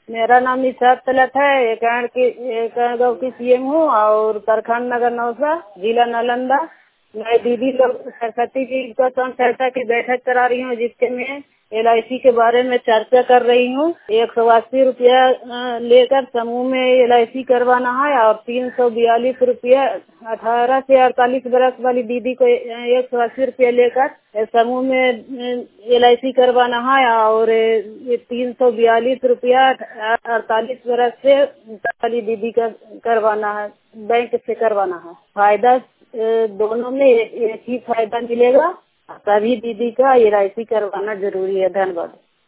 मेरा नाम इशरत तलत है। एकड़ गाँव की सीएम हूँ और करखंड नगर नौसा, जिला नालंदा। मैं दीदी लोग सरस्वती जी का चर्चा की बैठक करा रही हूँ, जिसके में LIC के बारे में चर्चा कर रही हूँ। 180 रुपया लेकर समूह में LIC करवाना है और 342 रुपया 18 से 48 बरस वाली दीदी को 180 रुपया लेकर समूह में LIC करवाना है और 342 रुपया 48 बरस से वाली दीदी का करवाना है, बैंक से करवाना है। फायदा दोनों में एक ही फायदा मिलेगा। सभी दीदी का LIC करवाना जरूरी है। धन्यवाद।